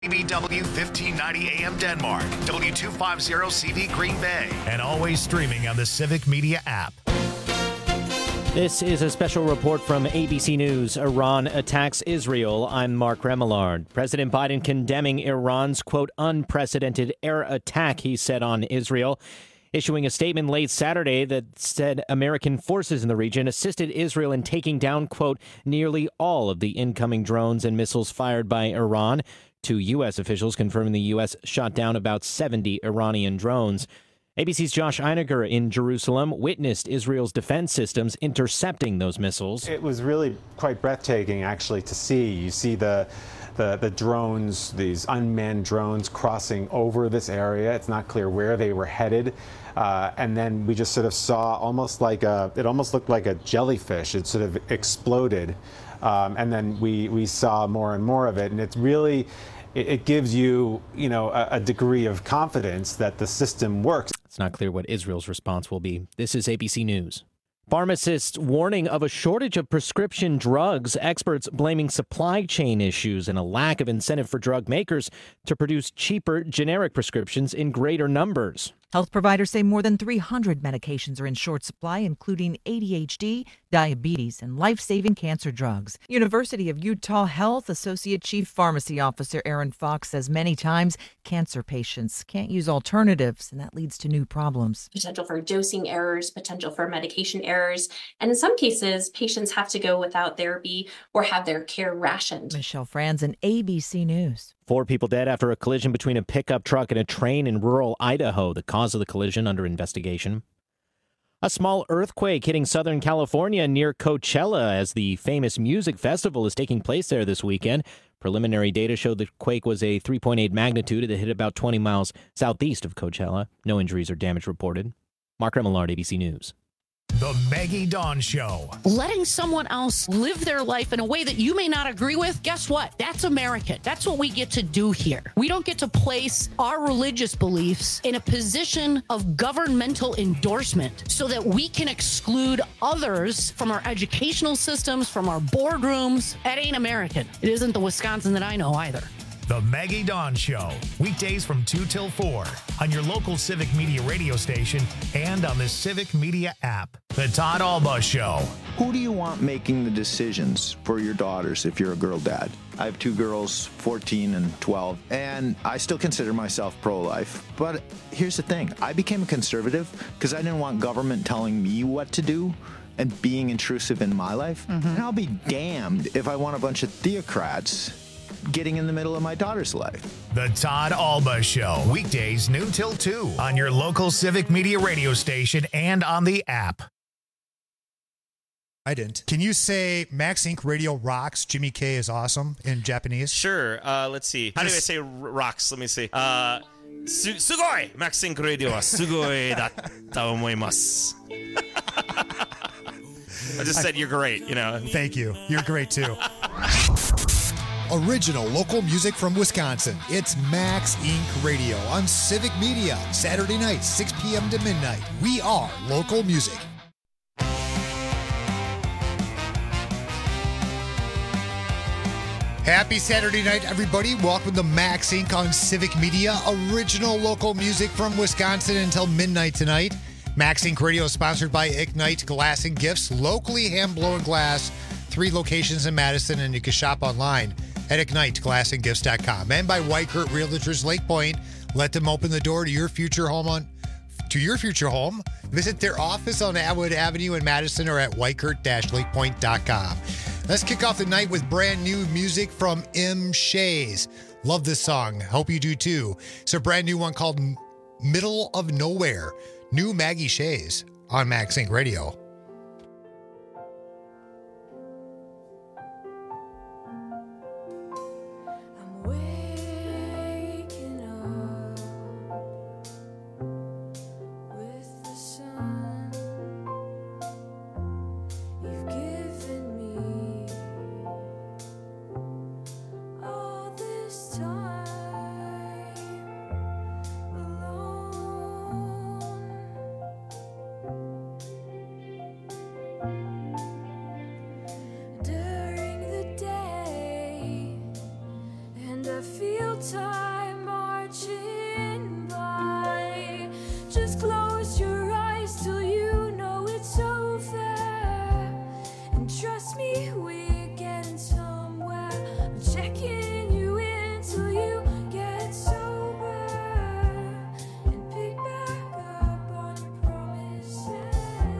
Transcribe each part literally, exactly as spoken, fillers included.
B B W fifteen ninety A M Denmark, W two fifty C V Green Bay, and always streaming on the Civic Media app. This is a special report from A B C News. Iran attacks Israel. I'm Mark Remillard. President Biden condemning Iran's, quote, unprecedented air attack, he said on Israel, issuing a statement late Saturday that said American forces in the region assisted Israel in taking down, quote, nearly all of the incoming drones and missiles fired by Iran. Two U S officials confirming the U S shot down about seventy Iranian drones. A B C's Josh Einiger in Jerusalem witnessed Israel's defense systems intercepting those missiles. It was really quite breathtaking, actually, to see. You see the, the, the drones, these unmanned drones crossing over this area. It's not clear where they were headed. Uh, and then we just sort of saw almost like a, it almost looked like a jellyfish. It sort of exploded. Um, and then we, we saw more and more of it. And it's really, it, it gives you, you know, a, a degree of confidence that the system works. It's not clear what Israel's response will be. This is A B C News. Pharmacists warning of a shortage of prescription drugs. Experts blaming supply chain issues and a lack of incentive for drug makers to produce cheaper generic prescriptions in greater numbers. Health providers say more than three hundred medications are in short supply, including A D H D, diabetes, and life-saving cancer drugs. University of Utah Health Associate Chief Pharmacy Officer Aaron Fox says many times cancer patients can't use alternatives, and that leads to new problems. Potential for dosing errors, potential for medication errors, and in some cases, patients have to go without therapy or have their care rationed. Michelle Franzen, A B C News. Four people dead after a collision between a pickup truck and a train in rural Idaho. The cause of the collision under investigation. A small earthquake hitting Southern California near Coachella as the famous music festival is taking place there this weekend. Preliminary data showed the quake was a three point eight magnitude. It hit about twenty miles southeast of Coachella. No injuries or damage reported. Mark Remillard, A B C News. The Maggie Dawn Show. Letting someone else live their life in a way that you may not agree with, guess what? That's American. That's what we get to do here. We don't get to place our religious beliefs in a position of governmental endorsement so that we can exclude others from our educational systems, from our boardrooms. That ain't American. It isn't the Wisconsin that I know either. The Maggie Dawn Show, weekdays from two till four on your local Civic Media radio station and on the Civic Media app. The Todd Alba Show. Who do you want making the decisions for your daughters if you're a girl dad? I have two girls, fourteen and twelve, and I still consider myself pro-life. But here's the thing. I became a conservative because I didn't want government telling me what to do and being intrusive in my life. Mm-hmm. And I'll be damned if I want a bunch of theocrats getting in the middle of my daughter's life. The Todd Alba Show, weekdays noon till two on your local Civic Media radio station and on the app. I didn't. Can you say Max Incorporated Radio rocks, Jimmy K is awesome in Japanese? Sure. Uh, let's see. How do I say r- rocks? Let me see. Uh, su- sugoi! Max Incorporated Radio wa sugoi datta omoimasu. I just said you're great, you know. Thank you. You're great, too. Original local music from Wisconsin. It's Max Incorporated Radio on Civic Media. Saturday night, six p.m. to midnight. We are local music. Happy Saturday night, everybody. Welcome to Max Incorporated on Civic Media. Original local music from Wisconsin until midnight tonight. Max Incorporated Radio is sponsored by Ignite Glass and Gifts. Locally hand-blown glass. Three locations in Madison, and you can shop online at ignite glass and gifts dot com. And by Whitekurt Realtors Lake Point. Let them open the door to your future home on to your future home. Visit their office on Atwood Avenue in Madison or at whitekurt dash lake point dot com. Let's kick off the night with brand new music from M. Shays. Love this song. Hope you do too. It's a brand new one called Middle of Nowhere. New Maggie Shays on Max Inc Radio. time marching by. Just close your eyes till you know it's over. And trust me, we're getting somewhere. I'm checking you in till you get sober. And pick back up on your promises.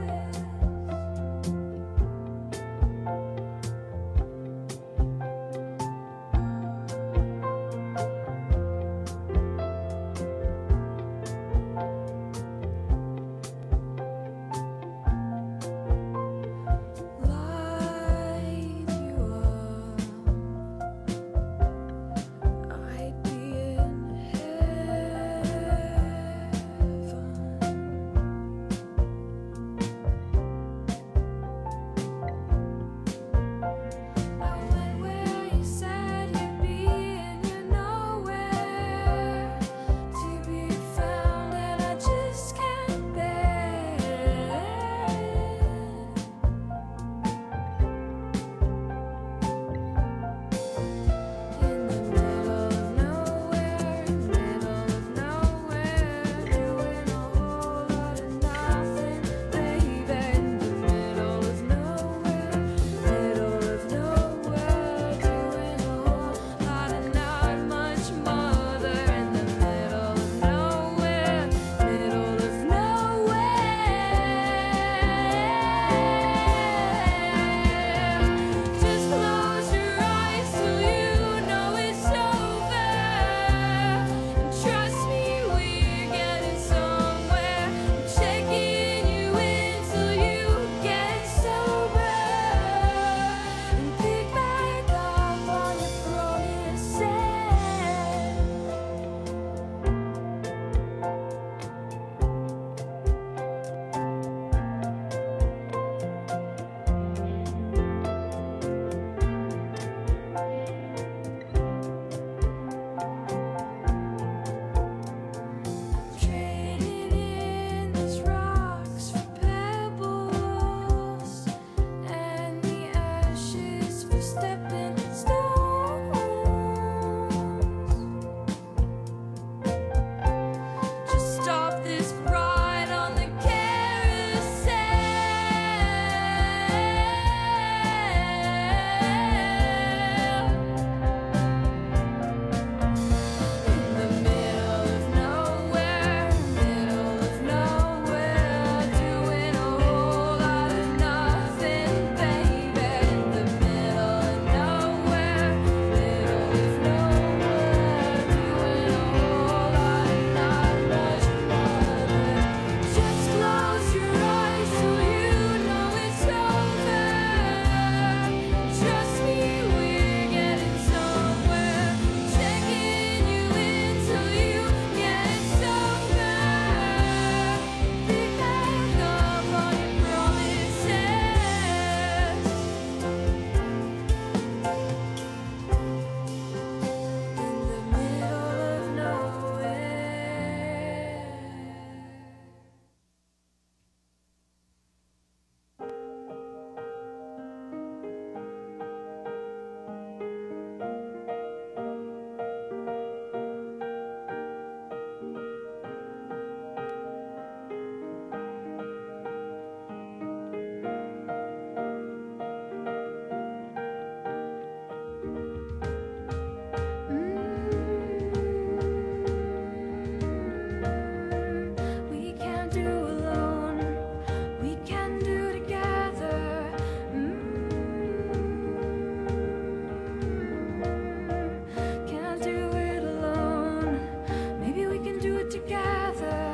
Light you up, I'd be in heaven. I went where you said you'd be, and you're nowhere to be found, and I just can't bear it. In the middle of nowhere, middle of nowhere, doing a whole lot of nothing, baby. In the middle of nowhere, middle of nowhere, doing a whole lot of not much mother. In the middle of nowhere, middle of nowhere. Just close your eyes till you know it's over. And trust me, we're getting somewhere. I'm checking you in till you get sober. And pick back up on your promises. Trading in these rocks for pebbles, and the ashes for stepping stones. Just stop this ride on the carousel. In the middle of nowhere, middle of nowhere, doing a whole lot of nothing, baby. In the middle of nowhere, middle of nowhere, doing a whole lot of not much mother. Just close your eyes till you know it's over. Trust me, we're getting somewhere. Checking you in till you get sober. Pick back up on your promises. In the middle of nowhere. We can do alone, we can do together. Can't do it alone, maybe we can do it together.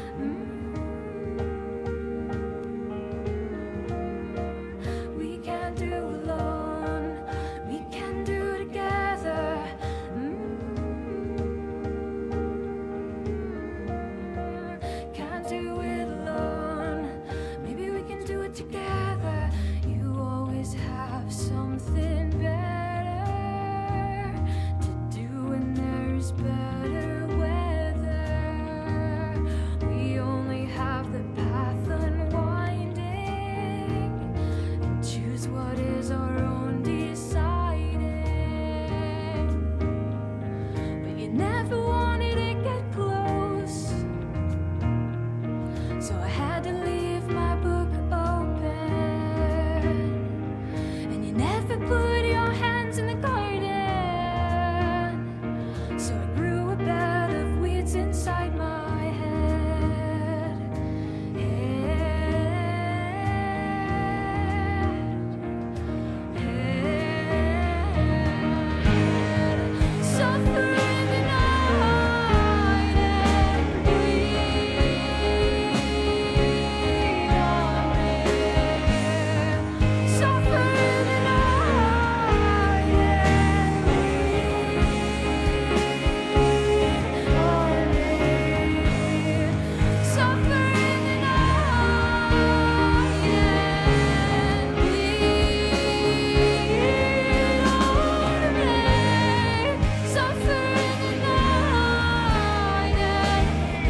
We can do alone, we can do together. Can't do it alone, maybe we can do it together. You always have something better to do when there's better weather. We only have the path unwinding, and choose what is our own deciding. But you never never wanted to get close. So I had to leave my book open. And you never put your hands in the garden. So I grew a bed of weeds inside my head. Head. Head. Suffer in the night and bleed on me. Suffer in the night and bleed on me. Suffer in the night and bleed on me. Suffer in the night and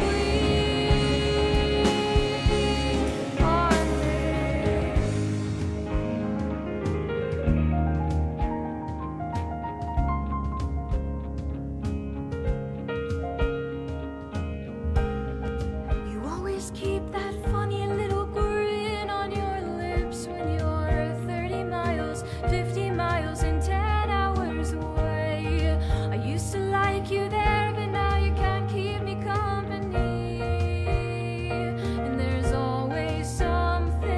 you always keep that funny little grin on your lips when you're thirty miles, fifty miles, and ten hours away. I used to like you there, but now you can't keep me company. And there's always something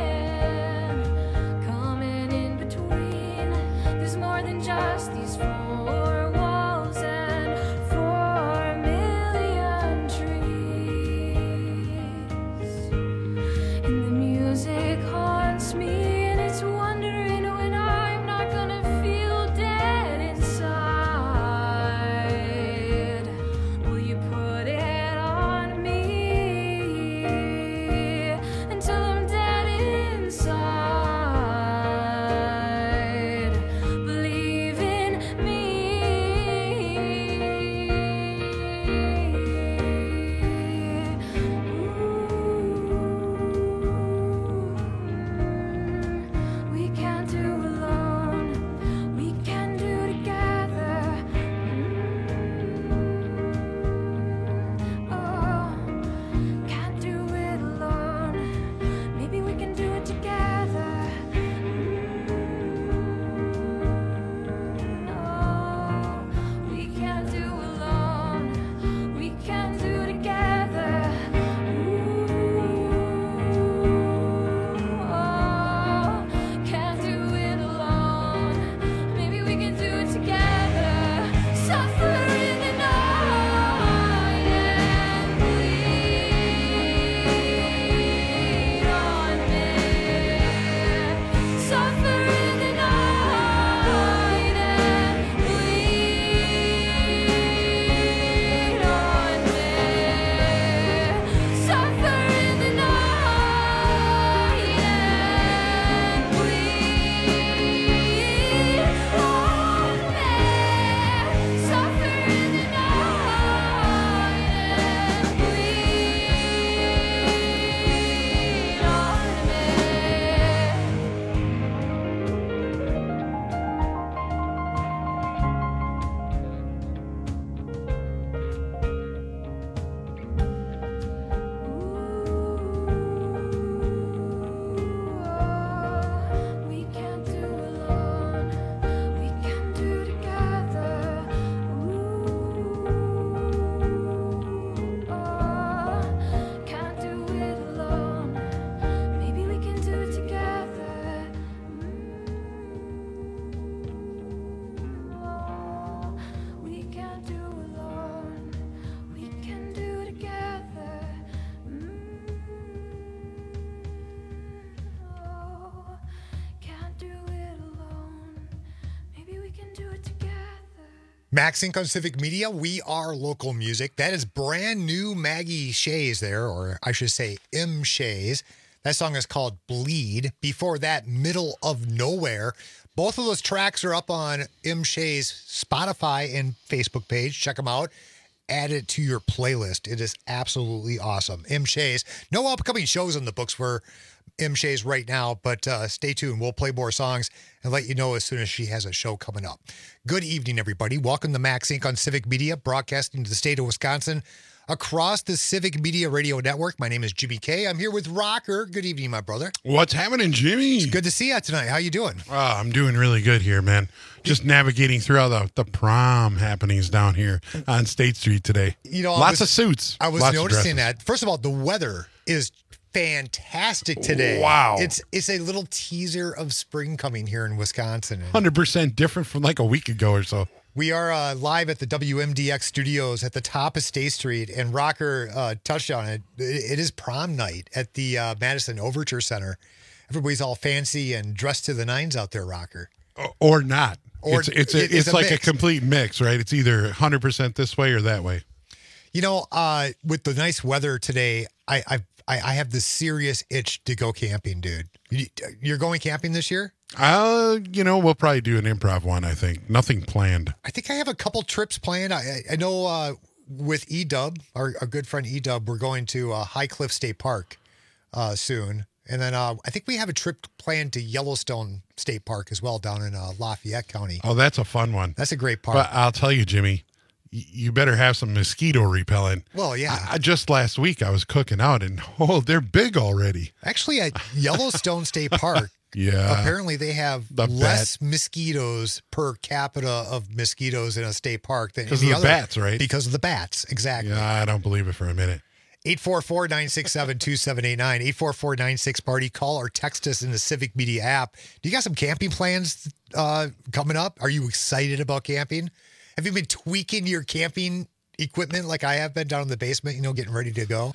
coming in between. There's more than just these four walls and four million trees. And the music haunts me, and it's wondering when I'm not gonna feel dead inside. Will you put it on me until I'm dead inside? Believe in me. We can't do alone. We can do together. Oh, can't do it alone. Maybe we can do it together. No, we can't do alone. We can do together. Oh, can't do it alone. Maybe we can do it together. Suffer in the night and bleed on me. Suffer in the night and bleed on me. Suffer in the night and bleed on me. Suffer in the night and bleed on me. We can't do alone. We can do together. Oh, can't do it alone. Maybe we can do it together. Oh, we can't do alone. We can do together. Oh, can't do it alone. Maybe we can do it together. Max Inc on Civic Media, we are local music. That is brand new Maggie Shays there, or I should say M Shays. That song is called Bleed. Before that, Middle of Nowhere. Both of those tracks are up on M Shay's Spotify and Facebook page. Check them out. Add it to your playlist. It is absolutely awesome. M Shays. No upcoming shows in the books for M. Shays right now, but uh, stay tuned. We'll play more songs and let you know as soon as she has a show coming up. Good evening, everybody. Welcome to Max Incorporated on Civic Media, broadcasting to the state of Wisconsin across the Civic Media Radio Network. My name is Jimmy K. I'm here with Rocker. Good evening, my brother. What's happening, Jimmy? It's good to see you tonight. How you doing? Oh, I'm doing really good here, man. Just navigating through all the, the prom happenings down here on State Street today. You know, I Lots was- of suits. I was Lots of noticing dresses. that. First of all, the weather is fantastic today. Wow. It's it's a little teaser of spring coming here in Wisconsin. one hundred percent different from like a week ago or so. We are uh, live at the W M D X studios at the top of State Street, and Rocker uh, touched on it. It is prom night at the uh, Madison Overture Center. Everybody's all fancy and dressed to the nines out there, Rocker. O- Or not. Or it's it's, a, it- it's, it's a like mix. a complete mix, right? It's either one hundred percent this way or that way. You know, uh, with the nice weather today, I I've, I I have this serious itch to go camping, dude. You, you're going camping this year? Uh, you know, we'll probably do an improv one, I think. Nothing planned. I think I have a couple trips planned. I, I know uh, with E-Dub, our, our good friend E-Dub, we're going to uh, High Cliff State Park uh, soon. And then uh, I think we have a trip planned to Yellowstone State Park as well down in uh, Lafayette County. Oh, that's a fun one. That's a great park. But I'll tell you, Jimmy, y- you better have some mosquito repellent. Well, yeah. I, I just last week I was cooking out and oh, they're big already. Actually, at Yellowstone State Park, Yeah. apparently they have The less mosquitoes per capita of mosquitoes in a state park than Because any of the other. bats, right? Because of the bats, exactly. Yeah, I don't believe it for a minute. eight four four, nine six seven, two seven eight nine, eight four four, nine six party. Call or text us in the Civic Media app. Do you got some camping plans uh, coming up? Are you excited about camping? Have you been tweaking your camping equipment like I have been down in the basement, you know, getting ready to go?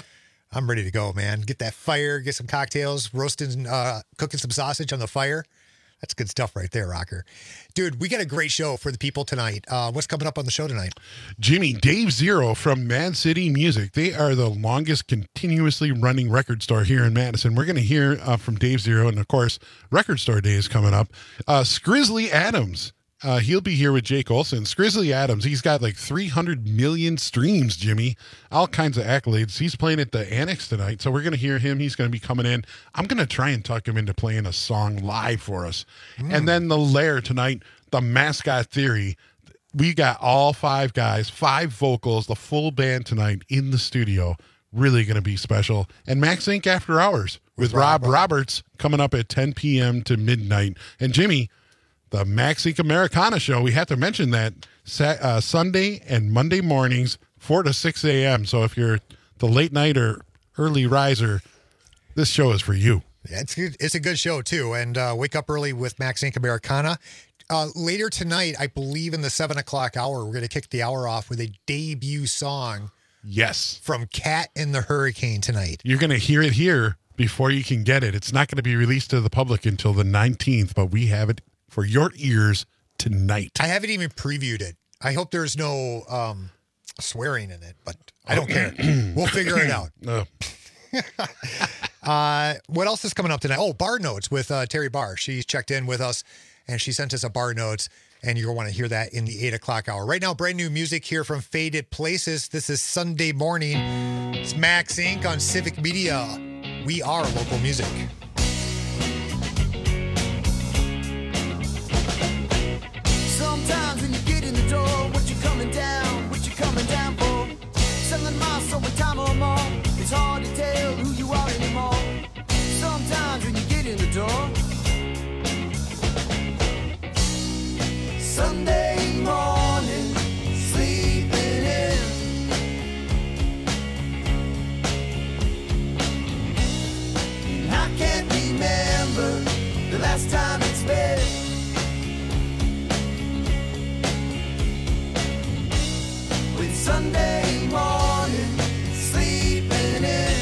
I'm ready to go, man. Get that fire, get some cocktails, roasting, uh, cooking some sausage on the fire. That's good stuff right there, Rocker. Dude, we got a great show for the people tonight. Uh, what's coming up on the show tonight? Jimmy, Dave Zero from Mad City Music. They are the longest continuously running record store here in Madison. We're going to hear uh, from Dave Zero, and of course, Record Store Day is coming up. Uh, Scrizzly Adams. Uh, he'll be here with Jake Olson. Scrizzly Adams, he's got like three hundred million streams, Jimmy. All kinds of accolades. He's playing at the Annex tonight, so we're going to hear him. He's going to be coming in. I'm going to try and tuck him into playing a song live for us. And then the Lair tonight, the Mascot Theory. We got all five guys, five vocals, the full band tonight in the studio. Really going to be special. And Max Inc After Hours with, With Rob Rob Roberts coming up at ten p.m. to midnight. And Jimmy, the Max Inc Americana show, we have to mention that Sa- uh, Sunday and Monday mornings, four to six a.m. So if you're the late night or early riser, this show is for you. Yeah, it's good. It's a good show too. And uh, wake up early with Max Inc Americana. Uh, later tonight, I believe in the seven o'clock hour, we're going to kick the hour off with a debut song Yes. from Cat and the Hurricane tonight. You're going to hear it here before you can get it. It's not going to be released to the public until the nineteenth, but we have it for your ears tonight. I haven't even previewed it. I hope there's no um, swearing in it, but I don't care. We'll figure it out. Uh, Uh, what else is coming up tonight? Oh, Bar Notes with uh, Terry Barr. She's checked in with us, and she sent us a Bar Notes, and you're going to want to hear that in the eight o'clock hour. Right now, brand new music here from Faded Places. This is Sunday morning. It's Max Incorporated on Civic Media. We are local music. Sometimes when you get in the door, what you coming down, what you coming down for? Selling my soul in time or more. It's hard to tell who you are anymore. Sometimes when you get in the door. Sunday morning, sleeping in. I can't remember the last time it's been. With Sunday morning sleeping in.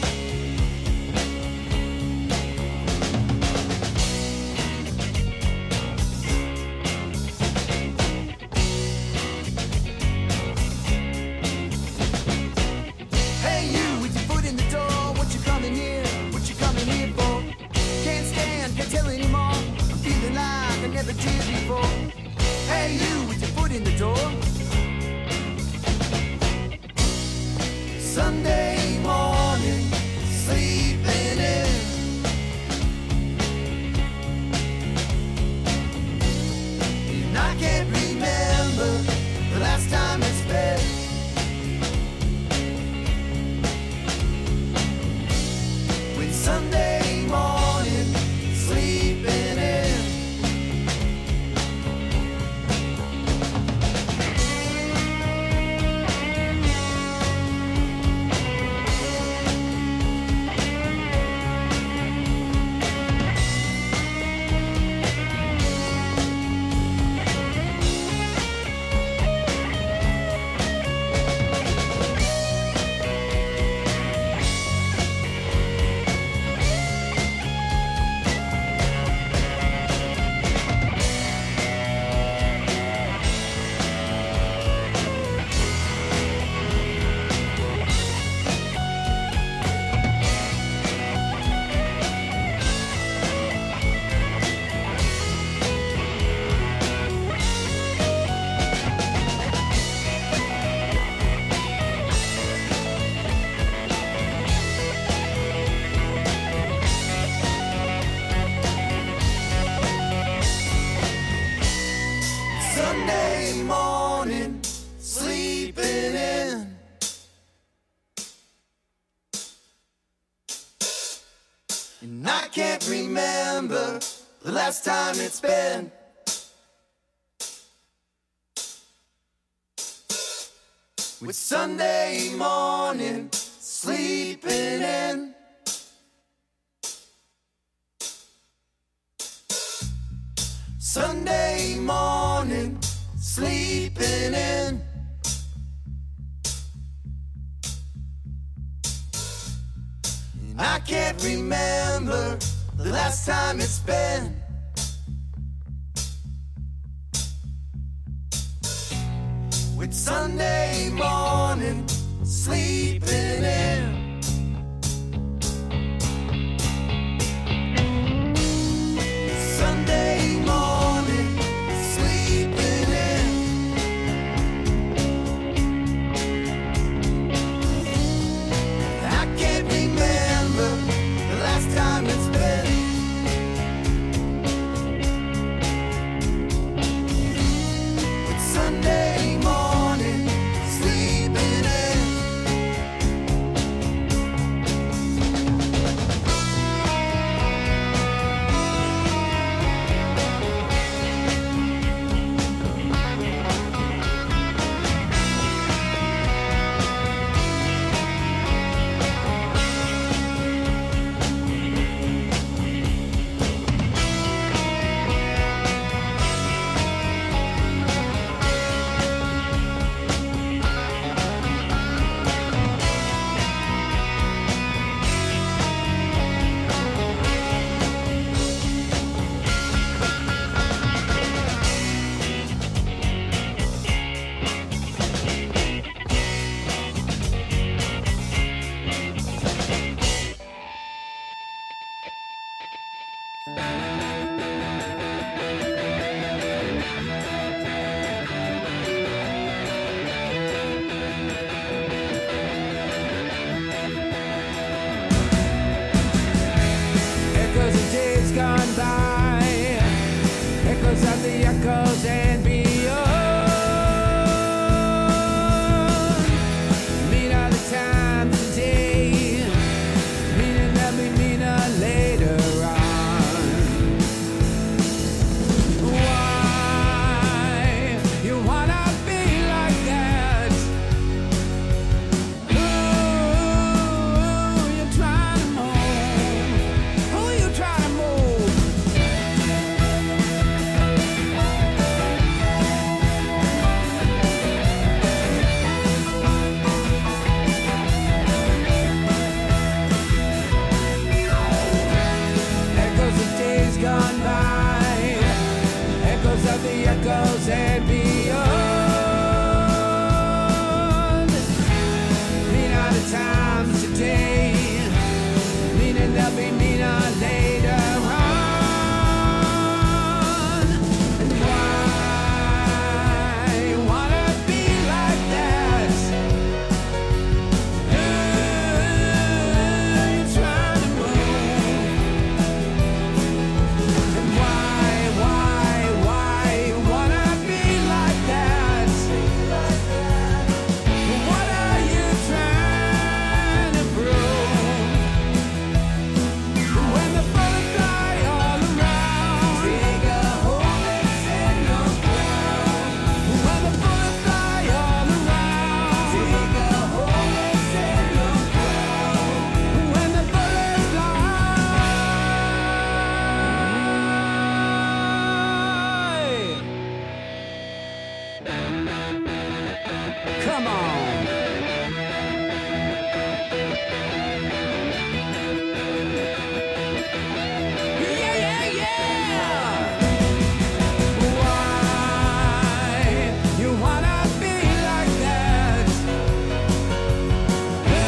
Hey you, with your foot in the door, what you coming here? What you coming here for? Can't stand, can't tell anymore. I'm feeling like I never did before. Hey you, with your foot in the door. Sunday morning, sleeping in. And I can't remember the last time it's been. With Sunday morning sleeping in. Sunday morning sleeping in. And I can't remember the last time it's been. With Sunday morning sleeping in. Sunday morning sleeping in. I can't remember the last time it's been. With Sunday morning sleeping in. Echoes of days gone by, echoes of the echoes and beyond. Mean are the times today, meaning that we meaner later on. Why you wanna be like that? Who you trying to move? Who you trying to move? Echoes of days gone by, echoes of the echoes and beyond. Mean are the times today, meaning they'll be meaner later on. And why you wanna be like that? Who you trying to move? And why, why, why you wanna be like that? What are you trying to prove? When the bullets fly all around, dig a hole and set your ground. When the bullets fly all around, dig a hole and set your ground. When the bullets fly. Come on. Yeah, yeah, yeah. Why you wanna be like that? Who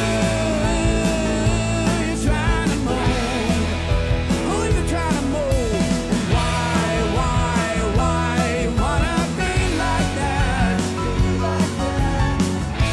you trying to move? Who you trying to move? Why, why, why you wanna be like that? Who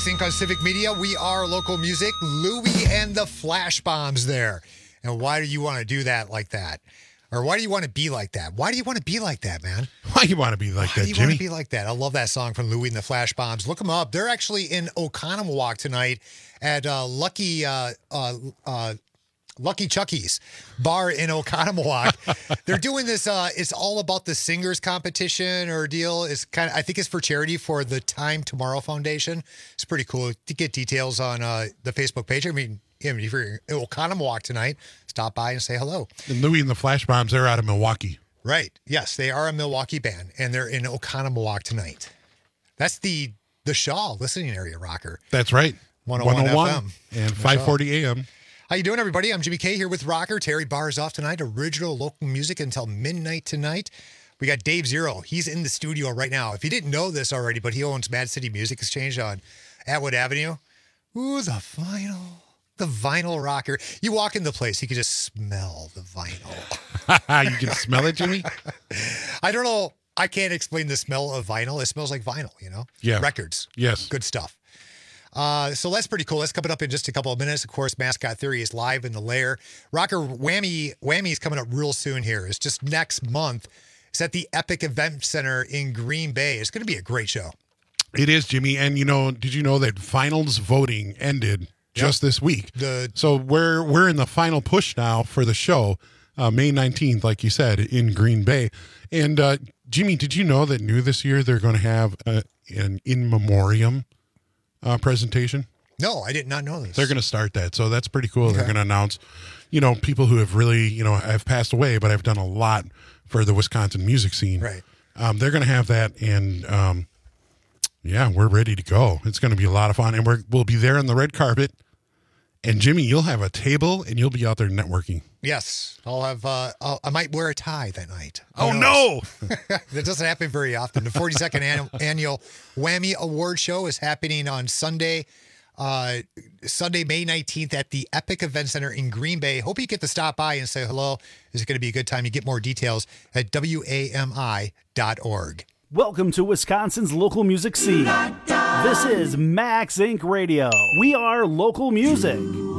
Max Inc on Civic Media. We are local music. Louie and the Flash Bombs there. And why do you want to do that like that? Or why do you want to be like that? Why do you want to be like that, man? Why do you want to be like Why that, do you Jimmy? want to be like that? I love that song from Louie and the Flash Bombs. Look them up. They're actually in Oconomowoc tonight at uh, Lucky uh, uh, uh, Lucky Chucky's bar in Oconomowoc. They're doing this. Uh, it's all about the singers competition or deal. It's kind of, I think it's for charity for the Time Tomorrow Foundation. It's pretty cool to get details on uh, the Facebook page. I mean, if you're in Oconomowoc tonight, stop by and say hello. And Louie and the Flash Bombs, they're out of Milwaukee. Right. Yes, they are a Milwaukee band, and they're in Oconomowoc tonight. That's the the Shaw listening area rocker. That's right. one oh one, F M. And five forty A M. How you doing, everybody? I'm Jimmy K here with Rocker. Terry Barr is off tonight. Original local music until midnight tonight. We got Dave Zero. He's in the studio right now. If you didn't know this already, but he owns Mad City Music Exchange on Atwood Avenue. Ooh, the vinyl. The vinyl rocker. You walk in the place, you can just smell the vinyl. You can smell it, Jimmy? I don't know. I can't explain the smell of vinyl. It smells like vinyl, you know? Yeah. Records. Yes. Good stuff. Uh, so that's pretty cool. That's coming up in just a couple of minutes. Of course, Mascot Theory is live in the lair. Rocker Whammy Whammy is coming up real soon here. It's just next month. It's at the Epic Event Center in Green Bay. It's going to be a great show. It is, Jimmy. And, you know, did you know that finals voting ended just Yep. this week? The So we're we're in the final push now for the show, uh, May nineteenth, like you said, in Green Bay. And, uh, Jimmy, did you know that new this year they're going to have uh, an in memoriam uh, presentation? No, I did not know this. They're going to start that. So that's pretty cool. Okay. They're going to announce, you know, people who have really, you know, have passed away, but have done a lot for the Wisconsin music scene. Right. Um, they're going to have that. And, um, yeah, we're ready to go. It's going to be a lot of fun. And we're, we'll be there on the red carpet. And, Jimmy, you'll have a table and you'll be out there networking. Yes. I'll have, uh, I'll, I might wear a tie that night. Oh, Who no. knows? That doesn't happen very often. The forty-second annual, annual Whammy Award Show is happening on Sunday, uh, Sunday, May nineteenth at the Epic Event Center in Green Bay. Hope you get to stop by and say hello. It's going to be a good time. You get more details at W A M I dot org. Welcome to Wisconsin's local music scene. This is Max Inc Radio. We are local music.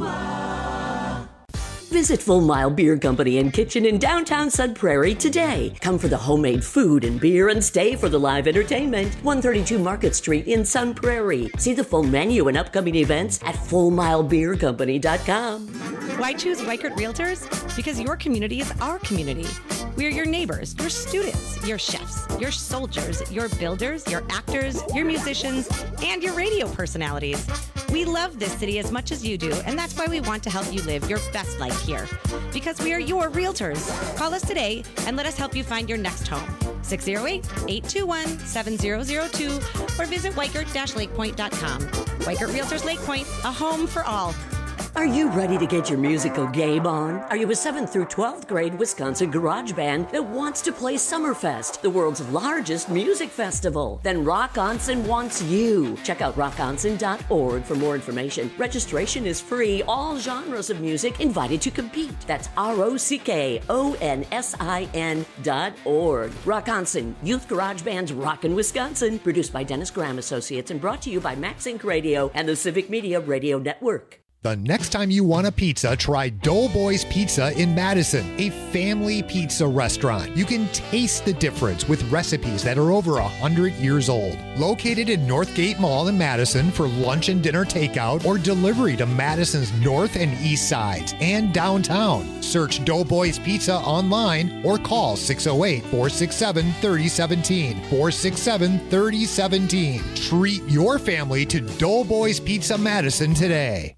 Visit Full Mile Beer Company and Kitchen in downtown Sun Prairie today. Come for the homemade food and beer and stay for the live entertainment. one thirty-two Market Street in Sun Prairie. See the full menu and upcoming events at full mile beer company dot com. Why choose Weichert Realtors? Because your community is our community. We are your neighbors, your students, your chefs, your soldiers, your builders, your actors, your musicians, and your radio personalities. We love this city as much as you do, and that's why we want to help you live your best life here. Because we are your realtors. Call us today and let us help you find your next home. six oh eight, eight two one, seven oh oh two or visit weichert dash lake point dot com. Weichert Realtors Lake Point, a home for all. Are you ready to get your musical game on? Are you a seventh through twelfth grade Wisconsin garage band that wants to play Summerfest, the world's largest music festival? Then Rock Onsen wants you. Check out rock onsen dot org for more information. Registration is free. All genres of music invited to compete. That's R O C K O N S I N dot org. Rock Onsen, Youth Garage Band's Rockin' Wisconsin, produced by Dennis Graham Associates and brought to you by Max Inc Radio and the Civic Media Radio Network. The next time you want a pizza, try Doughboys Pizza in Madison, a family pizza restaurant. You can taste the difference with recipes that are over one hundred years old. Located in Northgate Mall in Madison for lunch and dinner takeout or delivery to Madison's north and east sides and downtown. Search Doughboys Pizza online or call six oh eight, four six seven, three oh one seven, four six seven, three oh one seven. Treat your family to Doughboys Pizza Madison today.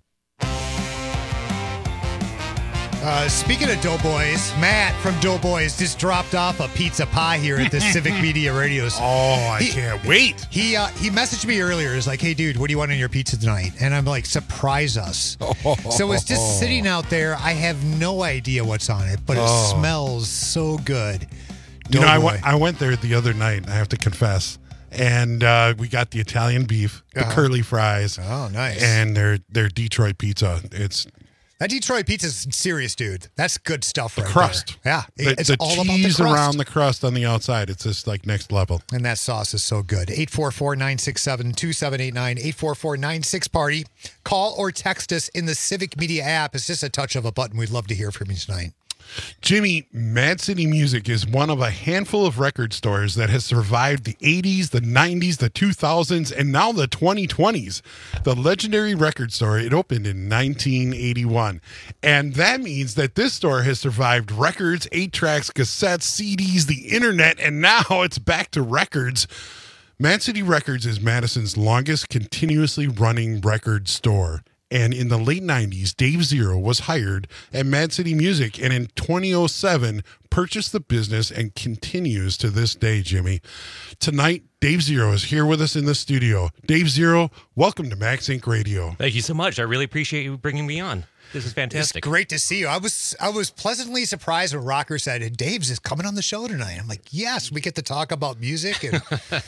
Uh, speaking of Doughboys, Matt from Doughboys just dropped off a pizza pie here at the Civic Media Radio. Oh, I can't wait. He uh, he messaged me earlier. He's like, hey, dude, what do you want on your pizza tonight? And I'm like, surprise us. So it's just sitting out there. I have no idea what's on it, but it Oh. smells so good. You know, I Doughboy. went, I went there the other night, I have to confess. And uh, we got the Italian beef, the Uh-huh. curly fries. Oh, nice. And their, their Detroit pizza. It's That Detroit pizza's serious, dude. That's good stuff right crust. there. Yeah. The, it's the all about the cheese crust. around the crust on the outside. It's just like next level. And that sauce is so good. eight four four, nine six seven, two seven eight nine, eight four four, nine six party. Call or text us in the Civic Media app. It's just a touch of a button. We'd love to hear from you tonight. Jimmy, Mad City Music is one of a handful of record stores that has survived the eighties, the nineties, the two thousands, and now the twenty twenties. The legendary record store, it opened in nineteen eighty-one. And that means that this store has survived records, eight tracks, cassettes, C Ds, the internet, and now it's back to records. Mad City Records is Madison's longest continuously running record store. And in the late nineties, Dave Zero was hired at Mad City Music, and in twenty oh seven purchased the business and continues to this day, Jimmy. Tonight, Dave Zero is here with us in the studio. Dave Zero, welcome to Max Inc Radio. Thank you so much. I really appreciate you bringing me on. This is fantastic. It's great to see you. I was I was pleasantly surprised when Rocker said, Dave's is coming on the show tonight. I'm like, yes, we get to talk about music and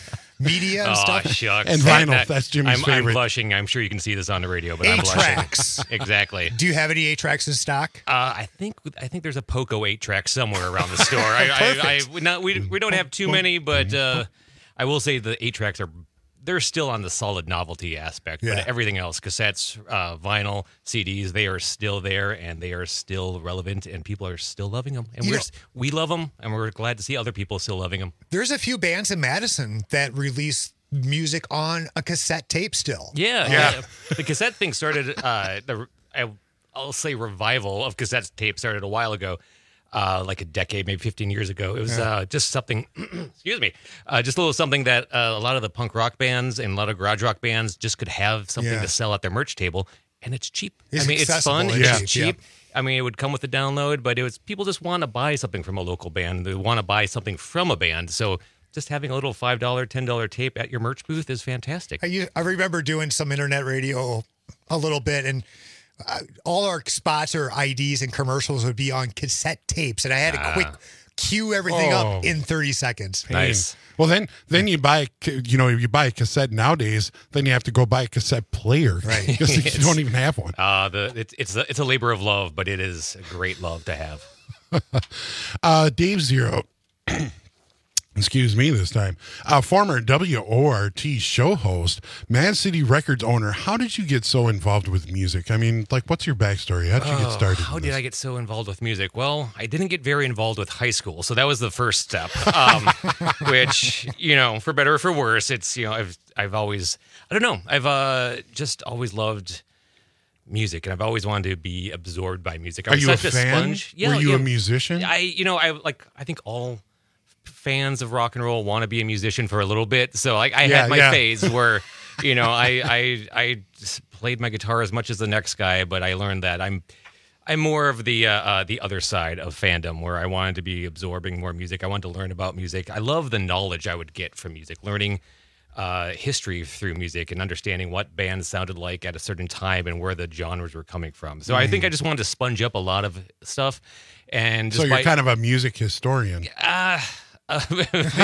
media and oh, stuff. Shucks. And vinyl. That- That's Jimmy's I'm, favorite. I'm blushing. I'm sure you can see this on the radio, but I'm Eight blushing. tracks. Exactly. Do you have any eight tracks in stock? Uh, I think I think there's a Poco eight track somewhere around the store. I, I, I, we not, we we don't have too many, but uh, I will say the eight tracks are they're still on the solid novelty aspect. Yeah. But everything else, cassettes, uh, vinyl, C Ds, they are still there and they are still relevant, and people are still loving them. And You we're know- s- we love them, and we're glad to see other people still loving them. There's a few bands in Madison that release music on a cassette tape still. Yeah, Yeah. yeah. The cassette thing started. Uh, the I, I'll say revival of cassette tape started a while ago, uh, like a decade, maybe fifteen years ago. It was Yeah. uh, just something. excuse me, uh, just a little something that uh, a lot of the punk rock bands and a lot of garage rock bands just could have something Yeah. to sell at their merch table, and it's cheap. It's I mean, it's accessible fun. and It's cheap, cheap. yeah. I mean, it would come with the download, but it was people just want to buy something from a local band. They want to buy something from a band, so. Just having a little five dollar, ten dollar tape at your merch booth is fantastic. I, u- I remember doing some internet radio a little bit, and uh, all our spots or I Ds and commercials would be on cassette tapes, and I had to Ah. quick cue everything Oh. up in thirty seconds. Nice. Well, then, then you buy, a ca- you know, you buy a cassette nowadays. Then you have to go buy a cassette player, Right. Because you It's- don't even have one. Uh, the it's it's a, it's a labor of love, but it is a great love to have. Uh, Dave Zero, excuse me this time, uh, former W O R T show host, Mad City Records owner. How did you get so involved with music? I mean, like, what's your backstory? How did you get Oh, started? How in did this? I get so involved with music? Well, I didn't get very involved with high school, so that was the first step. Um, which, you know, for better or for worse, it's you know, I've I've always I don't know, I've uh, just always loved music, and I've always wanted to be absorbed by music. I Are was you a such fan? sponge. Were you yeah. a musician? I, you know, I like. I think all fans of rock and roll want to be a musician for a little bit. So, like, I Yeah, had my yeah. phase where, you know, I, I, I just played my guitar as much as the next guy, but I learned that I'm, I'm more of the, uh, uh, the other side of fandom, where I wanted to be absorbing more music. I wanted to learn about music. I love the knowledge I would get from music, learning. Uh, history through music and understanding what bands sounded like at a certain time and where the genres were coming from. So I think I just wanted to sponge up a lot of stuff. And just so you're by- kind of a music historian. uh, uh, very,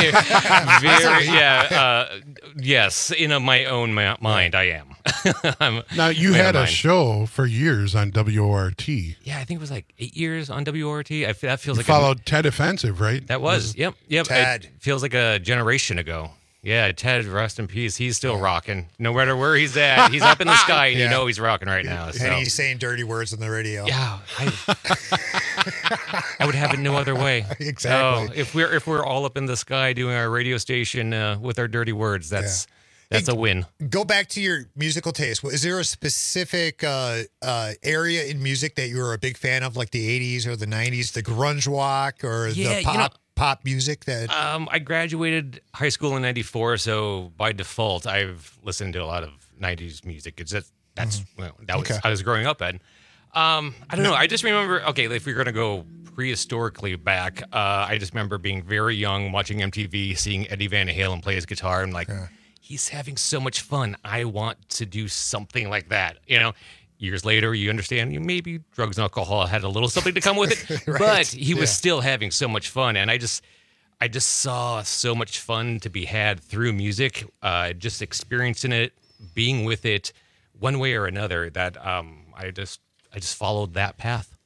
very, yeah, uh, yes. In a, my own ma- mind, I am. I'm, Now, you my own had a mind. show for years on W O R T. Yeah, I think it was like eight years on W O R T. I f- that feels You like followed a, Ted Offensive, right? that was. Yep, yep. Ted. It feels like a generation ago. Yeah, Ted, rest in peace. He's still rocking. No matter where he's at, he's up in the sky, and Yeah. you know he's rocking right now. So. And he's saying dirty words on the radio. Yeah, I, I would have it no other way. Exactly. Oh, if we're if we're all up in the sky doing our radio station uh, with our dirty words, that's that's a win. Go back to your musical taste. Is there a specific uh, uh, area in music that you were a big fan of, like the eighties or the nineties, the grunge rock or Yeah, the you pop know- pop music that? Um, I graduated high school in ninety-four, so by default, I've listened to a lot of nineties music. It's just, that's well, that was Okay. I was growing up in. Um, I don't know. I just remember. Okay, if we're gonna go prehistorically back, uh, I just remember being very young, watching M T V, seeing Eddie Van Halen play his guitar, and like, he's having so much fun. I want to do something like that. You know. Years later, you understand you maybe drugs and alcohol had a little something to come with it, Right. but he was Yeah. still having so much fun, and I just, I just saw so much fun to be had through music, uh, just experiencing it, being with it, one way or another. That um, I just, I just followed that path.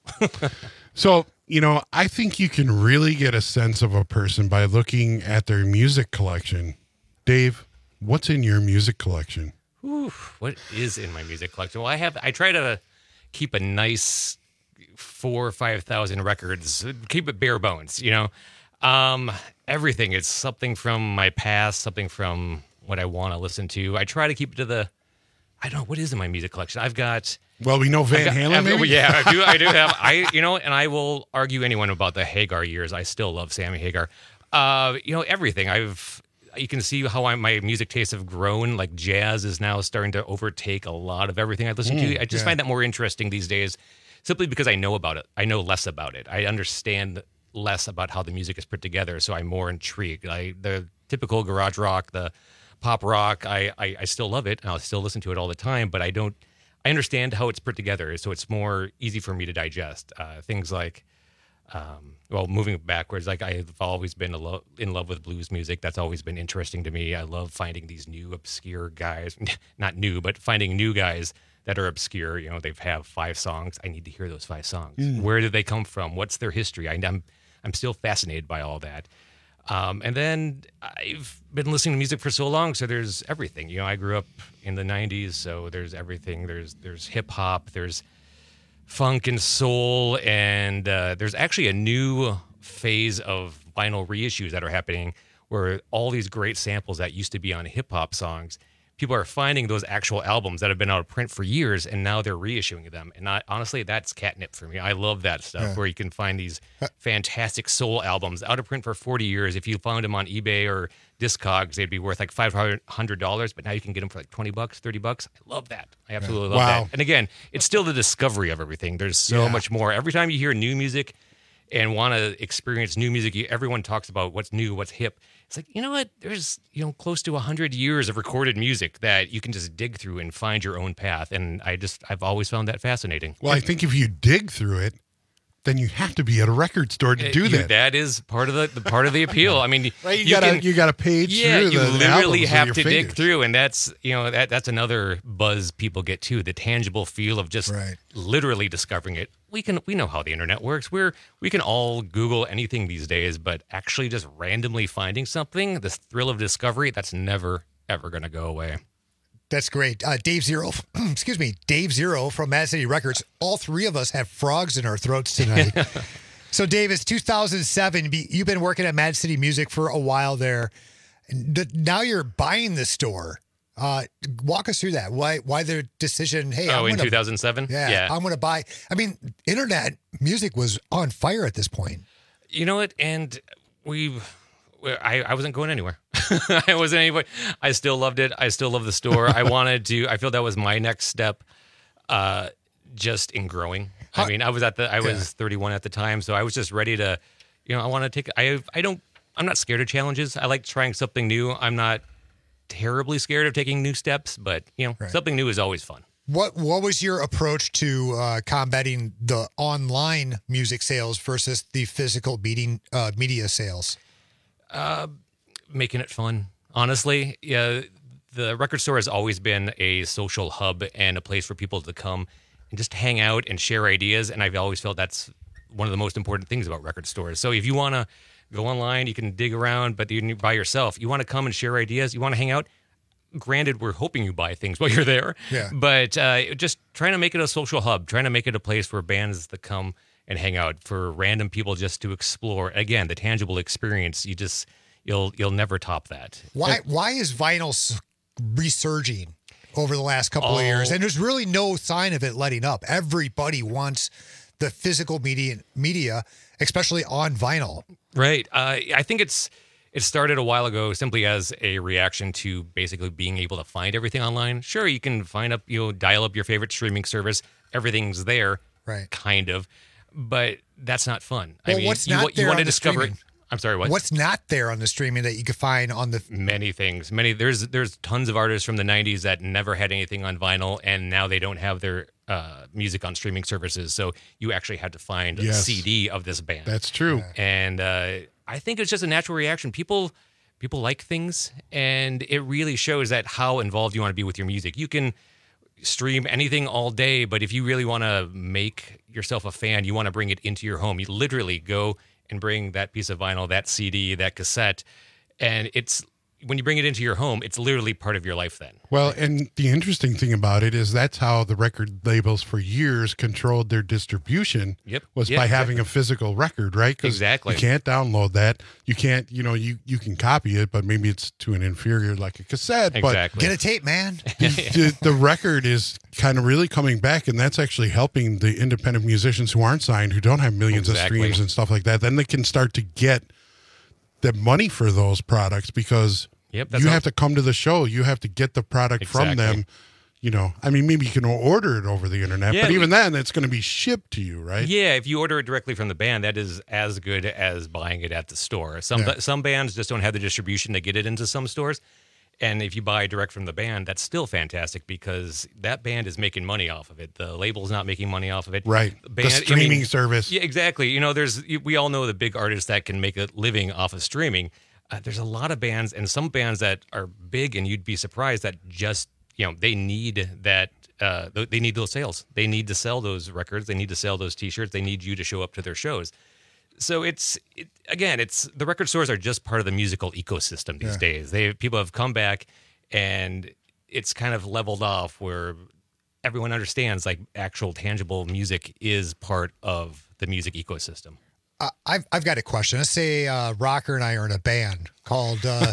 So, you know, I think you can really get a sense of a person by looking at their music collection. Dave, what's in your music collection? Ooh, what is in my music collection? Well, I have I try to keep a nice four or five thousand records. Keep it bare bones, you know. Um, everything. It's something from my past, something from what I want to listen to. I try to keep it to the. I don't know what is in my music collection. I've got. Well, we know Van got, Halen. I've, Maybe? Yeah, I do. I do have. I you know, and I will argue anyone about the Hagar years. I still love Sammy Hagar. Uh, you know, everything. I've. You can see how I, my music tastes have grown. Like jazz is now starting to overtake a lot of everything I listen Mm, to. I just yeah. find that more interesting these days, simply because I know about it. I know less about it. I understand less about how the music is put together, so I'm more intrigued. I, the typical garage rock, the pop rock, I, I, I still love it, and I'll still listen to it all the time, but I don't, I understand how it's put together, so it's more easy for me to digest. Uh, things like, um, well, moving backwards, like I've always been a lo- in love with blues music. That's always been interesting to me. I love finding these new obscure guys, not new, but finding new guys that are obscure. You know, they have five songs. I need to hear those five songs. Mm. Where did they come from? What's their history? I, I'm I'm still fascinated by all that. Um, and then I've been listening to music for so long, so there's everything. You know, I grew up in the nineties, so there's everything. There's there's hip hop, there's funk and soul, and uh, there's actually a new phase of vinyl reissues that are happening where all these great samples that used to be on hip hop songs, people are finding those actual albums that have been out of print for years, and now they're reissuing them. And I, honestly, that's catnip for me. I love that stuff Yeah. where you can find these fantastic soul albums out of print for forty years. If you found them on eBay or Discogs, they'd be worth like five hundred dollars, but now you can get them for like twenty bucks, thirty bucks. I love that. I absolutely love Wow. that. And again, it's still the discovery of everything. There's so Yeah. much more. Every time you hear new music and want to experience new music, you, everyone talks about what's new, what's hip. It's like, you know what? There's, you know, close to one hundred years of recorded music that you can just dig through and find your own path. And I just, I've always found that fascinating. Well, I think if you dig through it, then you have to be at a record store to Uh, do you- that. That is part of the, the part of the appeal. I mean, Right, you gotta- you gotta page yeah, through you the literally albums with have your to dig fingers. through, and that's you know that that's another buzz people get too. The tangible feel of just literally discovering it. We can we know how the internet works. We're we can all Google anything these days, but actually just randomly finding something, this thrill of discovery, that's never ever going to go away. That's great. Uh, Dave Zero, excuse me, Dave Zero from Mad City Records. All three of us have frogs in our throats tonight. So, Dave, it's two thousand seven. Be- You've been working at Mad City Music for a while there. And th- now you're buying the store. Uh, walk us through that. Why Why the decision, hey, oh, I'm in gonna, two thousand seven? Yeah, I'm going to buy. I mean, internet music was on fire at this point. You know what? And we, I, I wasn't going anywhere. I wasn't anywhere. I still loved it. I still love the store. I wanted to. I feel that was my next step, uh, just in growing. I mean, I was at the. I was thirty-one at the time, so I was just ready to. You know, I want to take. I. I don't. I'm not scared of challenges. I like trying something new. I'm not terribly scared of taking new steps, but you know, something new is always fun. What What was your approach to uh, combating the online music sales versus the physical meeting, uh, media sales? Uh, making it fun. Honestly, yeah, the record store has always been a social hub and a place for people to come and just hang out and share ideas. And I've always felt that's one of the most important things about record stores. So if you want to go online, you can dig around, but you're by yourself. You want to come and share ideas. You want to hang out. Granted, we're hoping you buy things while you're there. Yeah. But uh, just trying to make it a social hub, trying to make it a place for bands to come and hang out, for random people just to explore. Again, the tangible experience. You just you'll you'll never top that. Why Why is vinyl s- resurging over the last couple of Oh. years? And there's really no sign of it letting up. Everybody wants the physical media, media, especially on vinyl. Right. Uh, I think it's it started a while ago simply as a reaction to basically being able to find everything online. Sure, you can find up, you know, dial up your favorite streaming service. Everything's there, right? Kind of, but that's not fun. I Well, mean, what's you, not wa- you there want on to the discover it. streaming? I'm sorry, what? What's not there on the streaming that you could find on the Many things. Many there's there's tons of artists from the nineties that never had anything on vinyl, and now they don't have their uh, music on streaming services. So you actually had to find Yes. a C D of this band. That's true. And uh, I think it's just a natural reaction. People people like things, and it really shows that how involved you want to be with your music. You can stream anything all day, but if you really want to make yourself a fan, you want to bring it into your home. You literally go and bring that piece of vinyl, that C D, that cassette, and it's when you bring it into your home, it's literally part of your life then. Well, and the interesting thing about it is that's how the record labels for years controlled their distribution. Yep. Was Yeah, by exactly. having a physical record, right? 'Cause Exactly. You can't download that. You can't, you know, you, you can copy it, but maybe it's to an inferior like a cassette. Exactly. Get a tape, man. But the, the record is kind of really coming back, and that's actually helping the independent musicians who aren't signed, who don't have millions Exactly. of streams and stuff like that. Then they can start to get the money for those products because Yep, that's you all- have to come to the show. You have to get the product from Exactly. them. You know, I mean, maybe you can order it over the internet, Yeah, but we- even then, it's going to be shipped to you, right? Yeah, if you order it directly from the band, that is as good as buying it at the store. Some Yeah. some bands just don't have the distribution to get it into some stores. And if you buy direct from the band, that's still fantastic because that band is making money off of it. The label's not making money off of it. Right. The, The band, I streaming mean- service. Yeah, exactly. You know, there's we all know the big artists that can make a living off of streaming. Uh, there's a lot of bands and some bands that are big, and you'd be surprised that just you know they need that. Uh, th- they need those sales. They need to sell those records. They need to sell those T-shirts. They need you to show up to their shows. So it's it, again, it's the record stores are just part of the musical ecosystem these Yeah. days. They people have come back, and it's kind of leveled off where everyone understands like actual tangible music is part of the music ecosystem. Uh, I've I've got a question. Let's say uh, Rocker and I are in a band called. Uh,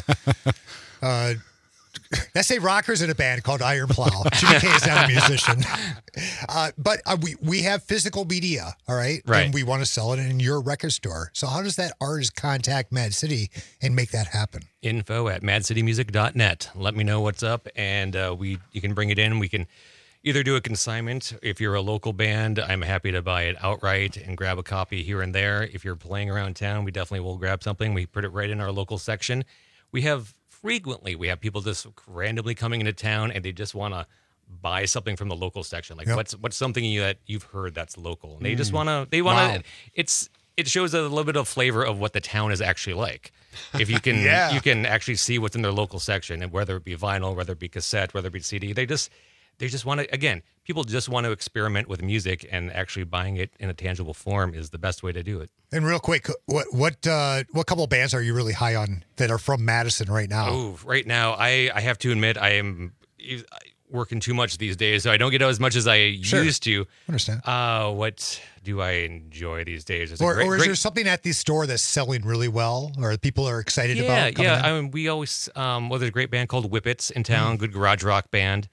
uh, let's say Rocker's in a band called Iron Plow. Jimmy K is not a musician, uh, but uh, we we have physical media, all right, Right. and we want to sell it in your record store. So how does that artist contact Mad City and make that happen? Info at mad city music dot net. Let me know what's up, and uh, we you can bring it in. We can either do a consignment. If you're a local band, I'm happy to buy it outright and grab a copy here and there. If you're playing around town, we definitely will grab something. We put it right in our local section. We have frequently, we have people just randomly coming into town and they just want to buy something from the local section. Like Yep. what's what's something you, that you've heard that's local. And they just Mm. want to, they want to, Wow. it's, it shows a little bit of flavor of what the town is actually like. If you can, Yeah. you can actually see what's in their local section, and whether it be vinyl, whether it be cassette, whether it be C D, they just, they just want to, again, people just want to experiment with music, and actually buying it in a tangible form is the best way to do it. And real quick, what what uh, what couple of bands are you really high on that are from Madison right now? Oh, right now, I, I have to admit, I am working too much these days, so I don't get out as much as I Sure. used to. Understand. Uh, what do I enjoy these days? There's a Or, great- or is great- there something at the store that's selling really well, or people are excited yeah, about? coming yeah. in? I mean, we always um, well, there's a great band called Whippets in town, good garage rock band.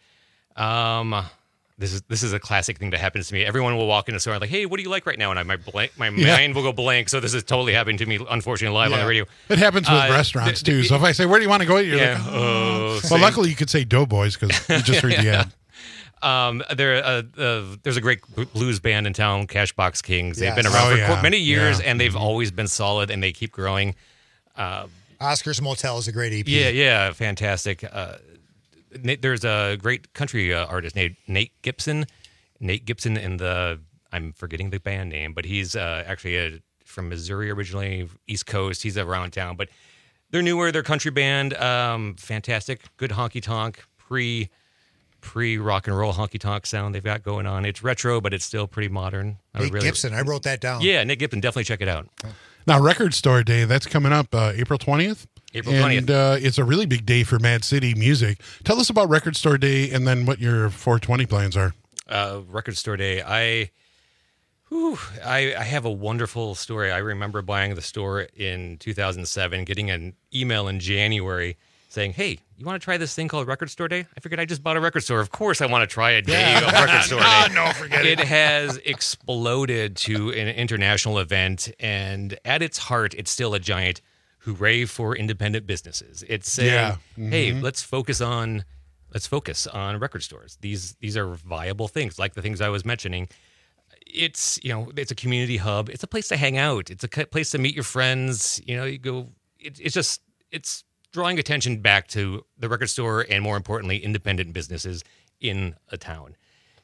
Um, this is this is a classic thing that happens to me. Everyone will walk in the store and like, hey, what do you like right now? And I my blank, my Yeah. mind will go blank. So this is totally happening to me, unfortunately, live on Yeah. the radio. It happens with Uh, restaurants th- too. So if I say, "Where do you want to go?" You're Yeah. like, Oh, "Oh." well, same. luckily you could say Doughboys because you just heard the Yeah. ad. Um, there, uh, uh, there's a great b- blues band in town, Cashbox Kings. They've been Yes. around Oh, for yeah. qu- many years, Yeah. and they've always been solid, and they keep growing. Uh, Oscar's Motel is a great E P. yeah, yeah, fantastic. Uh, Nate, there's a great country uh, artist named Nate Gibson. Nate Gibson in the I'm forgetting the band name, but he's uh, actually a, from Missouri originally, East Coast. He's around town, but they're newer. They're country band, um, fantastic, good honky tonk, pre pre rock and roll honky tonk sound they've got going on. It's retro, but it's still pretty modern. I Nate really- Gibson, I wrote that down. Yeah, Nick Gibson, definitely check it out. Now, Record Store Day, that's coming up uh, April twentieth. April twentieth. And uh, it's a really big day for Mad City Music. Tell us about Record Store Day and then what your four twenty plans are. Uh, Record Store Day. I, whew, I, I have a wonderful story. I remember buying the store in two thousand seven, getting an email in January saying, "Hey, you want to try this thing called Record Store Day?" I figured I just bought a record store. Of course, I want to try a day of Record Store Day. Ah, no, forget It it. has exploded to an international event, and at its heart, it's still a giant hooray for independent businesses. It's saying, Yeah. "Hey, Mhm. let's focus on." Let's focus on record stores. These these are viable things, like the things I was mentioning. It's you know it's a community hub. It's a place to hang out. It's a c- place to meet your friends. You know, you go. It, it's just it's drawing attention back to the record store and, more importantly, independent businesses in a town.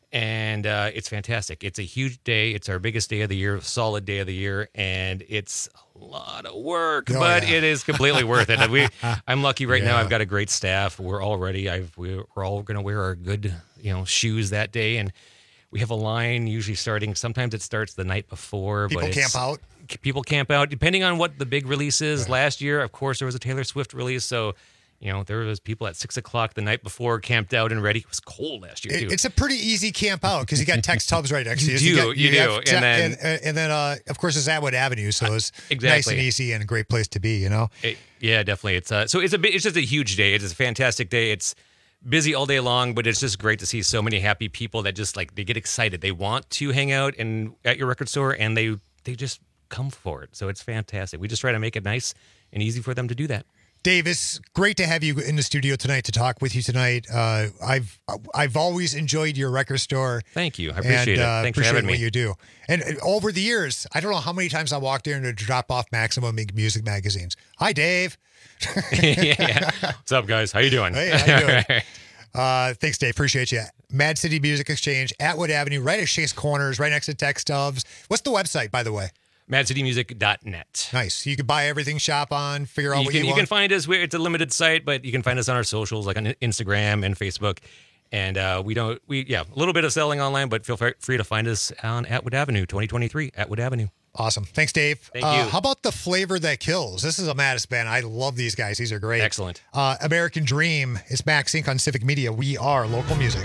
And uh, it's fantastic. It's a huge day. It's our biggest day of the year, solid day of the year, and it's a lot of work, Oh, but yeah. it is completely worth it. We, I'm lucky right now. Yeah. I've got a great staff. We're all ready. I've we're, we're all going to wear our good you know, shoes that day. And we have a line usually starting, sometimes it starts the night before. People but camp it's- out? People camp out, depending on what the big release is. Right. Last year, of course, there was a Taylor Swift release, so you know there was people at six o'clock the night before camped out and ready. It was cold last year too. It- It's a pretty easy camp out because you got Tex Tubbs right next to you. You So do, got- you do, have Te- and then- and, and then uh, of course it's Atwood Avenue, so it's nice exactly. and easy and a great place to be. You know. It- yeah, definitely. It's uh, so it's a bit, it's just a huge day. It's a fantastic day. It's busy all day long, but it's just great to see so many happy people that just like they get excited. They want to hang out and at your record store, and they they just come for it. So it's fantastic. We just try to make it nice and easy for them to do that. Davis, great to have you in the studio tonight to talk with you tonight. Uh, I've I've always enjoyed your record store. Thank you. I appreciate and, it. Uh, Thanks for appreciate having what me. you do. And uh, over the years, I don't know how many times I walked in to drop off Maximum Music magazines. Hi, Dave. yeah, yeah. What's up, guys? How you doing? Hey, how you doing? Uh, thanks, Dave. Appreciate you. Mad City Music Exchange, Atwood Avenue, right at Shea Corners, right next to Tex Tubbs. What's the website, by the way? mad city music dot net. Nice. You can buy everything, shop on, figure out You what can, you you want. can find us. We're, it's a limited site, but you can find us on our socials, like on Instagram and Facebook. And uh, we don't, we yeah, a little bit of selling online, but feel free to find us on Atwood Avenue, twenty twenty-three, Atwood Avenue. Awesome. Thanks, Dave. Thank uh, you. How about The Flavor That Kills? This is a Mattis band. I love these guys. These are great. Excellent. Uh, American Dream. It's Max Inc on Civic Media. We are local music.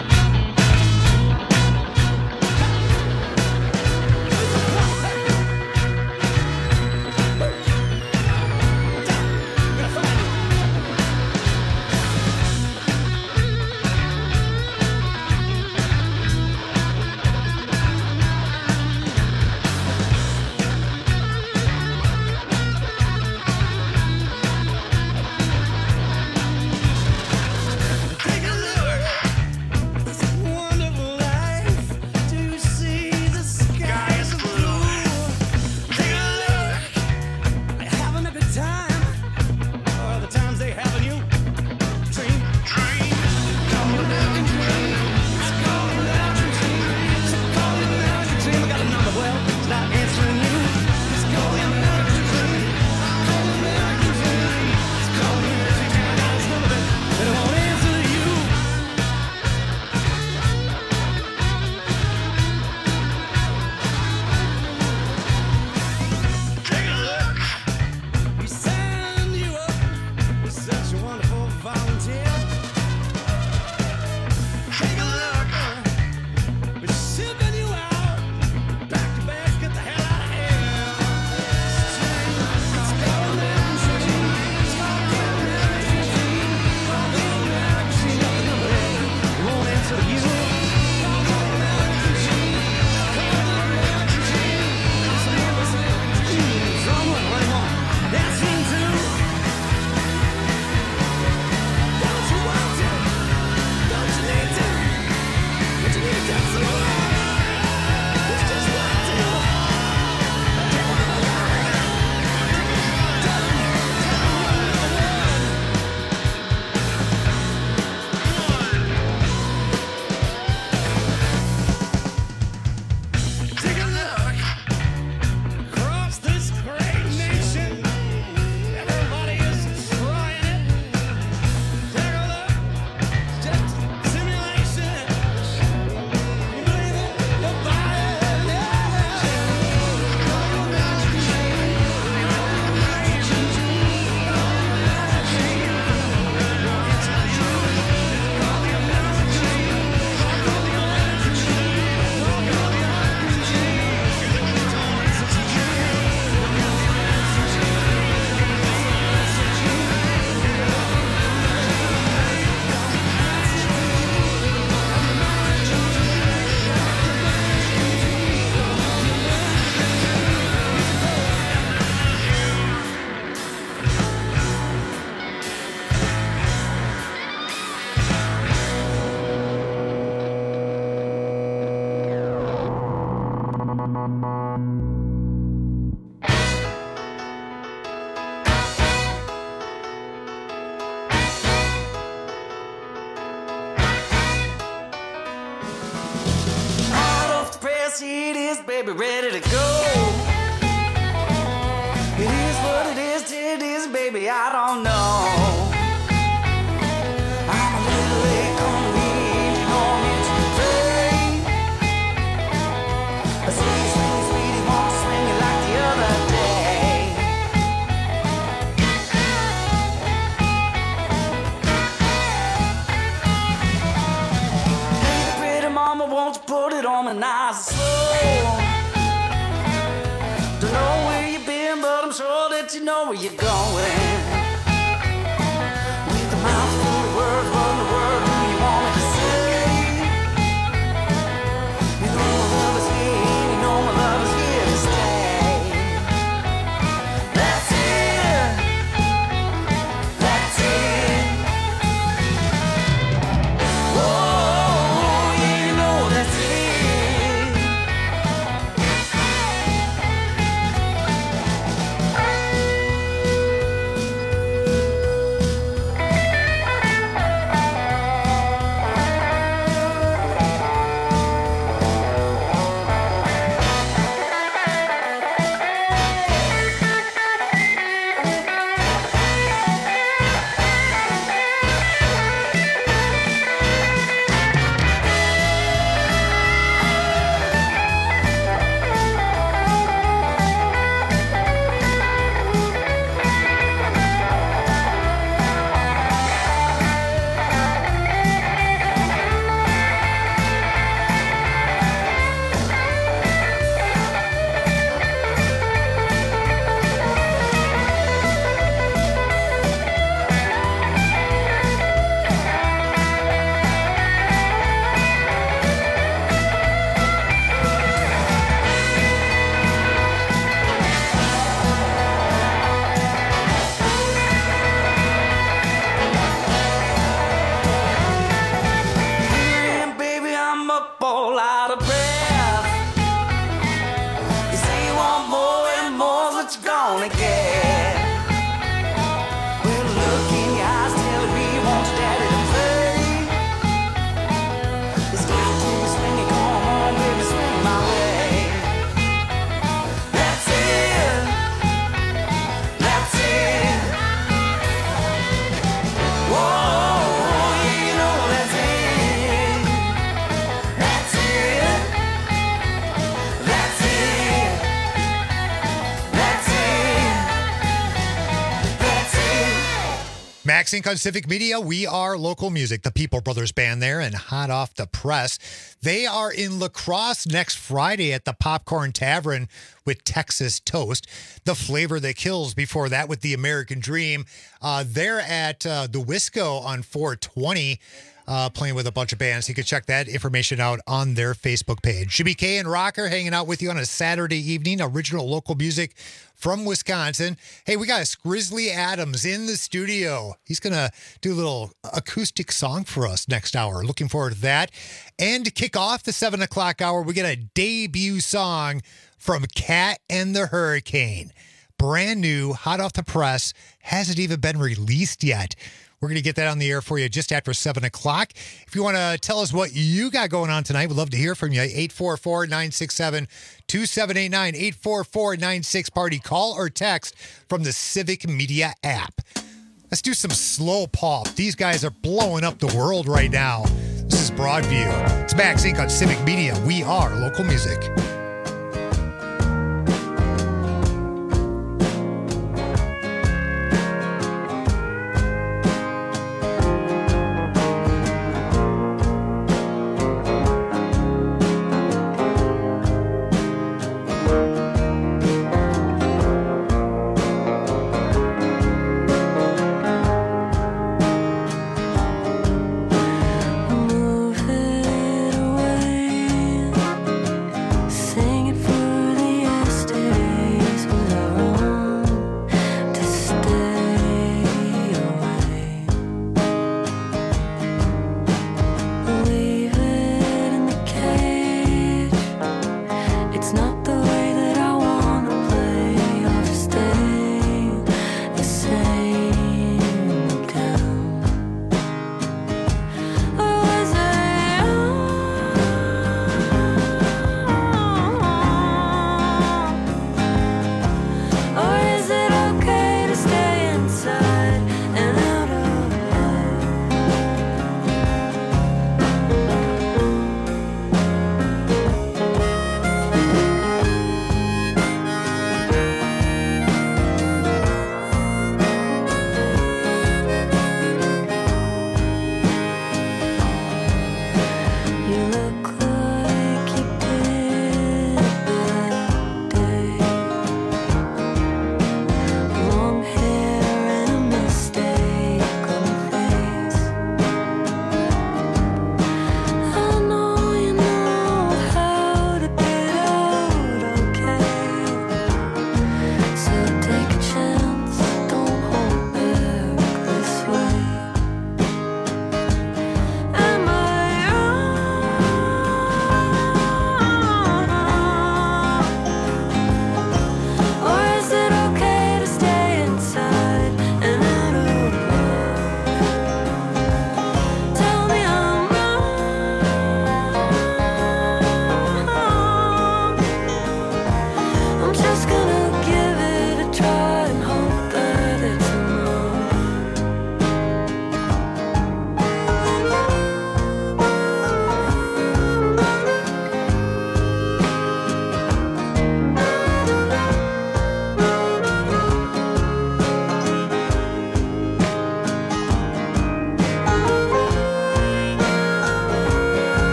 Take a look. This wonderful life. Do you see the skies are blue? Take a look. They're having a good time. Or the times they having you. Dream, dream. Call it American dream. It's called American dream. It's called American dream. I got a number, well, it's not answering you. It's called the American dream. Call the American dream. It's called the American dream. I got this number, but it won't answer you. Take a look. We send you up. You're such a wonderful volunteer. Take a look. We're shipping you out. Back to back, get the hell out of here. It's called American dream. It's called the American dream. Called the American dream. Got the number there. It won't answer you. Called the American dream. Called the American dream. It's the American dream. Someone running on. Dancing to. Don't you want to? Don't you need to? Don't you need to dance some more? Don't you just want to? Take a look across this great nation. Everybody is trying it. Take a look, it's just simulation. You believe it? You'll buy it. Hot off the press, it is, baby, ready to go. It is what it is, it is, baby, I don't know. I'm a little late on the engine, on let you know where you're going. With a mouth full of words, what in the world do you want me to say? You know my love is here, you know my love is here to stay. That's it. That's it. Oh, yeah, you know that's it. Man, baby, I'm up all out of breath. You say you want more and more's what you're gonna get. Well, look in your eyes telling me you want your daddy to play. It's got to be swinging, come on, baby, swing my way. That's it. That's it. Whoa, yeah, you know that's it. That's it. That's it. That's it. That's it. Max Inc. on Civic Media. We are local music. The People Brothers Band there and hot off the press. They are in La Crosse next Friday at the Popcorn Tavern with Texas Toast. The Flavor That Kills before that with The American Dream. Uh, they're at uh, the Wisco on four twenty. Uh, playing with a bunch of bands. You can check that information out on their Facebook page. Jimmy K and Rocker hanging out with you on a Saturday evening. Original local music from Wisconsin. Hey, we got Grizzly Adams in the studio. He's going to do a little acoustic song for us next hour. Looking forward to that. And to kick off the seven o'clock hour, we get a debut song from Cat and the Hurricane. Brand new, hot off the press, hasn't even been released yet. We're going to get that on the air for you just after seven o'clock. If you want to tell us what you got going on tonight, we'd love to hear from you. eight four four, nine six seven, two seven eight nine, eight four four, nine six party. Call or text from the Civic Media app. Let's do some slow pop. These guys are blowing up the world right now. This is Broadview. It's Max Inc on Civic Media. We are local music. Move it away.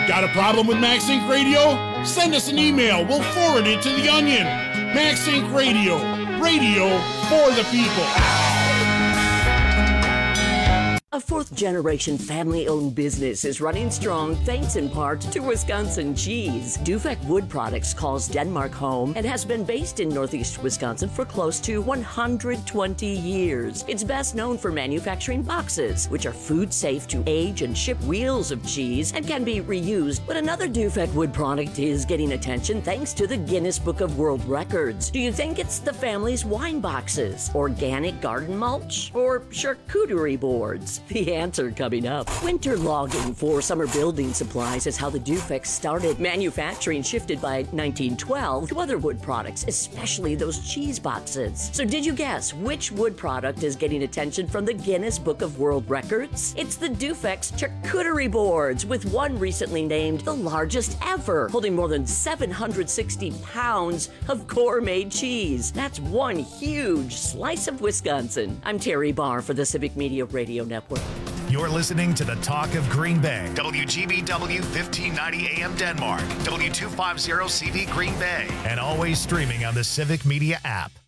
Got a problem with MaxInc Radio? Send us an email. We'll forward it to The Onion. MaxInc Radio. Radio for the people. A fourth-generation family-owned business is running strong thanks in part to Wisconsin cheese. Dufek Wood Products calls Denmark home and has been based in northeast Wisconsin for close to one hundred twenty years. It's best known for manufacturing boxes, which are food safe to age and ship wheels of cheese and can be reused. But another Dufek Wood product is getting attention thanks to the Guinness Book of World Records. Do you think it's the family's wine boxes, organic garden mulch, or charcuterie boards? The answer coming up. Winter logging for summer building supplies is how the Dufeks started. Manufacturing shifted by nineteen twelve to other wood products, especially those cheese boxes. So did you guess which wood product is getting attention from the Guinness Book of World Records? It's the Dufeks charcuterie boards, with one recently named the largest ever, holding more than seven hundred sixty pounds of core-made cheese. That's one huge slice of Wisconsin. I'm Terry Barr for the Civic Media Radio Network. You're listening to the Talk of Green Bay. W G B W fifteen ninety A M Denmark. W two fifty C V Green Bay. And always streaming on the Civic Media app.